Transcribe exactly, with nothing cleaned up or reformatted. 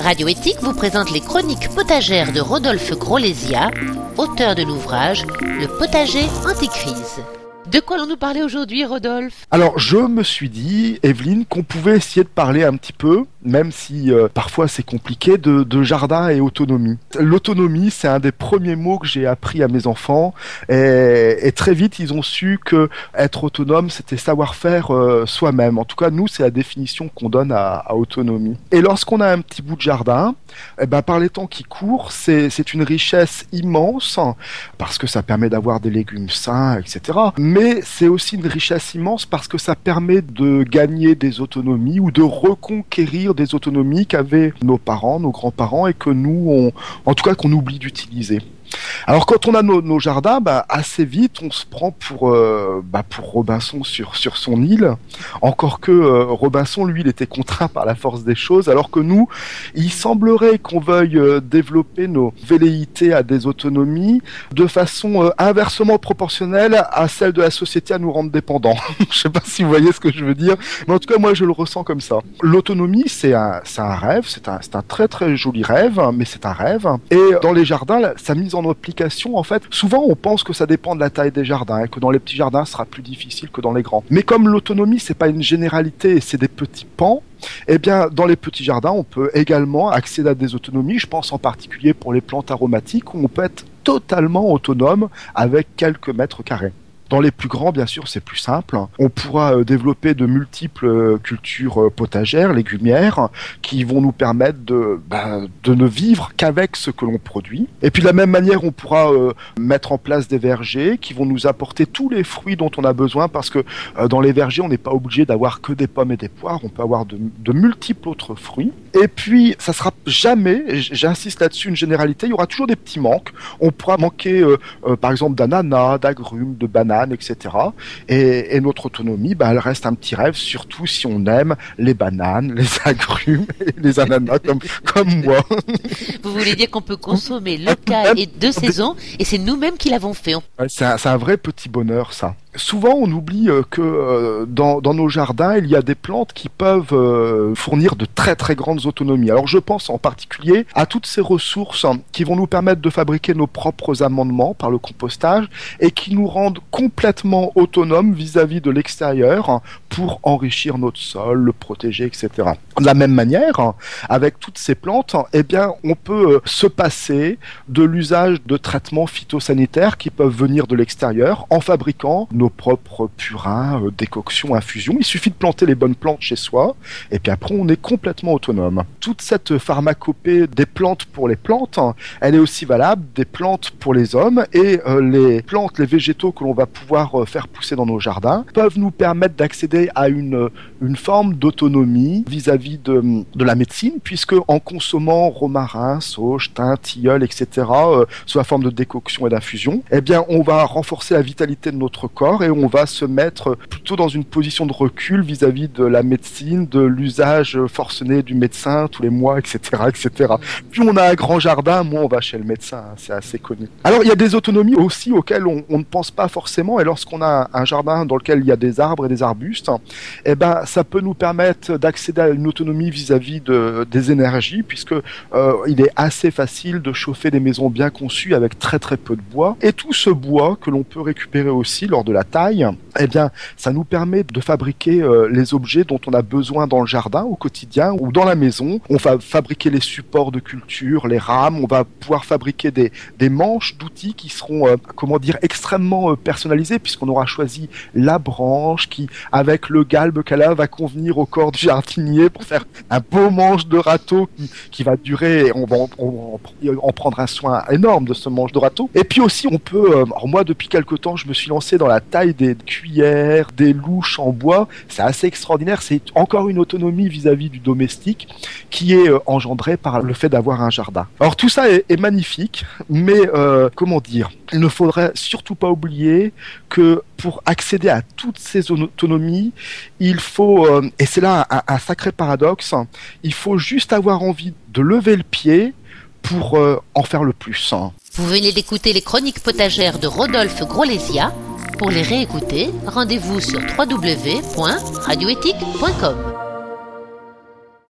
Radio Éthique vous présente les chroniques potagères de Rodolphe Grolésia, auteur de l'ouvrage Le potager anti-crise. De quoi allons-nous parler aujourd'hui, Rodolphe ? Alors, je me suis dit, Evelyne, qu'on pouvait essayer de parler un petit peu, même si euh, parfois c'est compliqué, de, de jardin et autonomie. L'autonomie, c'est un des premiers mots que j'ai appris à mes enfants, et, et très vite, ils ont su que être autonome, c'était savoir faire euh, soi-même. En tout cas, nous, c'est la définition qu'on donne à, à autonomie. Et lorsqu'on a un petit bout de jardin, eh ben, par les temps qui courent, c'est, c'est une richesse immense, parce que ça permet d'avoir des légumes sains, et cetera. Mais c'est aussi une richesse immense parce que ça permet de gagner des autonomies ou de reconquérir des autonomies qu'avaient nos parents, nos grands-parents et que nous, on, en tout cas, qu'on oublie d'utiliser. Alors quand on a nos, nos jardins, bah, assez vite on se prend pour euh, bah, pour Robinson sur sur son île. Encore que euh, Robinson, lui, il était contraint par la force des choses, alors que nous, il semblerait qu'on veuille euh, développer nos velléités à des autonomies de façon euh, inversement proportionnelle à celle de la société à nous rendre dépendants. Je sais pas si vous voyez ce que je veux dire, mais en tout cas moi je le ressens comme ça. L'autonomie, c'est un c'est un rêve, c'est un c'est un très très joli rêve, mais c'est un rêve. Et dans les jardins, sa mise en application, en fait, souvent on pense que ça dépend de la taille des jardins et que dans les petits jardins ce sera plus difficile que dans les grands. Mais comme l'autonomie, c'est pas une généralité et c'est des petits pans, eh bien dans les petits jardins on peut également accéder à des autonomies. Je pense en particulier pour les plantes aromatiques où on peut être totalement autonome avec quelques mètres carrés. Dans les plus grands, bien sûr, c'est plus simple. On pourra euh, développer de multiples euh, cultures euh, potagères, légumières, qui vont nous permettre de, bah, de ne vivre qu'avec ce que l'on produit. Et puis de la même manière, on pourra euh, mettre en place des vergers qui vont nous apporter tous les fruits dont on a besoin, parce que euh, dans les vergers, on n'est pas obligé d'avoir que des pommes et des poires. On peut avoir de, de multiples autres fruits. Et puis, ça sera jamais, j'insiste là-dessus, une généralité. Il y aura toujours des petits manques. On pourra manquer, euh, euh, par exemple, d'ananas, d'agrumes, de bananes, et cetera. Et, et notre autonomie, bah, elle reste un petit rêve, surtout si on aime les bananes, les agrumes et les ananas comme, comme moi. Vous voulez dire qu'on peut consommer local et de saison, et c'est nous-mêmes qui l'avons fait. Ouais, c'est, un, c'est un vrai petit bonheur, ça. Souvent, on oublie euh, que euh, dans, dans nos jardins, il y a des plantes qui peuvent euh, fournir de très très grandes autonomies. Alors, je pense en particulier à toutes ces ressources qui vont nous permettre de fabriquer nos propres amendements par le compostage et qui nous rendent complètement autonomes vis-à-vis de l'extérieur pour enrichir notre sol, le protéger, et cetera. De la même manière, avec toutes ces plantes, eh bien, on peut euh, se passer de l'usage de traitements phytosanitaires qui peuvent venir de l'extérieur en fabriquant nos propres purins, euh, décoctions, infusions. Il suffit de planter les bonnes plantes chez soi, et puis après on est complètement autonome. Toute cette pharmacopée des plantes pour les plantes, elle est aussi valable des plantes pour les hommes, et euh, les plantes, les végétaux que l'on va pouvoir euh, faire pousser dans nos jardins peuvent nous permettre d'accéder à une, une forme d'autonomie vis-à-vis de, de la médecine, puisque en consommant romarin, sauge, thym, tilleul, et cetera, euh, sous la forme de décoction et d'infusion, eh bien on va renforcer la vitalité de notre corps et on va se mettre plutôt dans une position de recul vis-à-vis de la médecine, de l'usage forcené du médecin tous les mois, et cetera, et cetera. Plus on a un grand jardin, moins on va chez le médecin, hein, c'est assez connu. Alors il y a des autonomies aussi auxquelles on, on ne pense pas forcément, et lorsqu'on a un jardin dans lequel il y a des arbres et des arbustes, eh ben ça peut nous permettre d'accéder à une autonomie vis-à-vis de, des énergies, puisque euh, il est assez facile de chauffer des maisons bien conçues avec très très peu de bois, et tout ce bois que l'on peut récupérer aussi lors de la taille, eh bien, ça nous permet de fabriquer euh, les objets dont on a besoin dans le jardin au quotidien ou dans la maison. On va fabriquer les supports de culture, les rames, on va pouvoir fabriquer des, des manches d'outils qui seront, euh, comment dire, extrêmement euh, personnalisés, puisqu'on aura choisi la branche qui, avec le galbe qu'elle a, va convenir au corps du jardinier pour faire un beau manche de râteau qui, qui va durer, on va en, on, en prendre un soin énorme de ce manche de râteau. Et puis aussi, on peut, euh, alors moi, depuis quelque temps, je me suis lancé dans la taille des cuillères, des louches en bois. C'est assez extraordinaire. C'est encore une autonomie vis-à-vis du domestique qui est euh, engendrée par le fait d'avoir un jardin. Alors tout ça est, est magnifique, mais euh, comment dire, il ne faudrait surtout pas oublier que pour accéder à toutes ces autonomies, il faut, euh, et c'est là un, un sacré paradoxe, il faut juste avoir envie de lever le pied pour euh, en faire le plus. Vous venez d'écouter les chroniques potagères de Rodolphe Grolésia. Pour les réécouter, rendez-vous sur w w w point radio éthique point com.